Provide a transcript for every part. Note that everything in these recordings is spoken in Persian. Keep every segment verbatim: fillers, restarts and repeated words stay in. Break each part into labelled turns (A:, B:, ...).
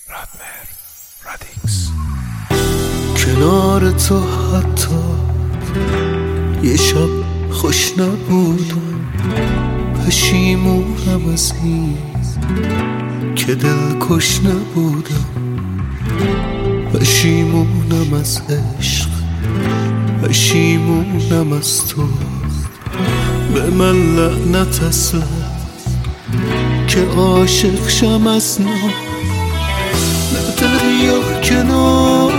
A: رادمر رادیکس.
B: کنار تو حتی یه شب خوش نبودم، پشیمونم از این که دلکش نبودم، پشیمونم از عشق، پشیمونم از تو. به من لعنت اصلا که عاشق شم از نو، نه دریا کنار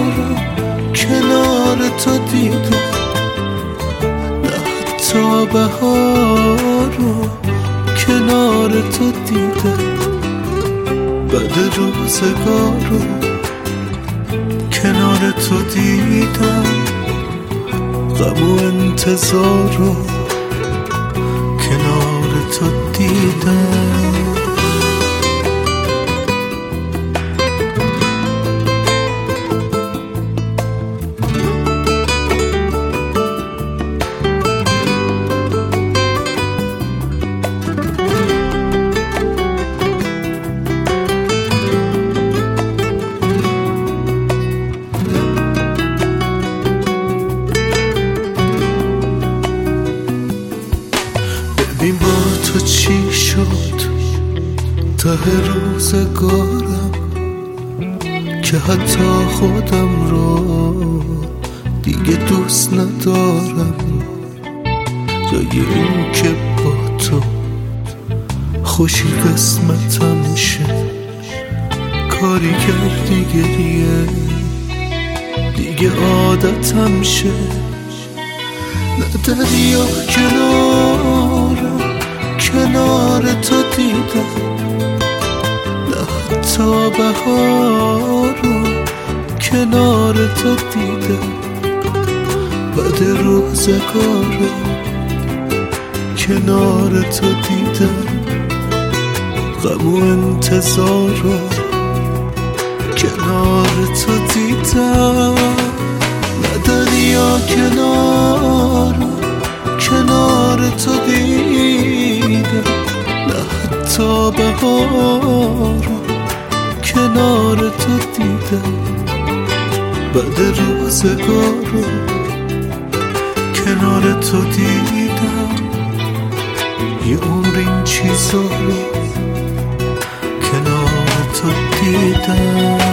B: کنار تو دیدم، نه حتی بهارو کنار تو دیدم، بعد روزگارو کنار تو دیدم، غم و انتظارو کنار تو دیدم. ببین با تو چی شد ته روزگارم که حتی خودم رو دیگه دوست ندارم، جای این که با تو خوشی قسمتم شه، کاری کردی گریه دیگه عادتم شه، نه دریا کنار کنار تو دیدم، نه حتی بهارو کنار تو دیدم، بعد روزگارو کنار تو دیدم، غم و انتظارو کنار تو دیدم، نه دریا کنار کنار تو دیدم، نه حتی بهارو کنار تو دیدم، بعد روزگارو کنار تو دیدم، یه عمر این چیزا رو کنار تو دیدم.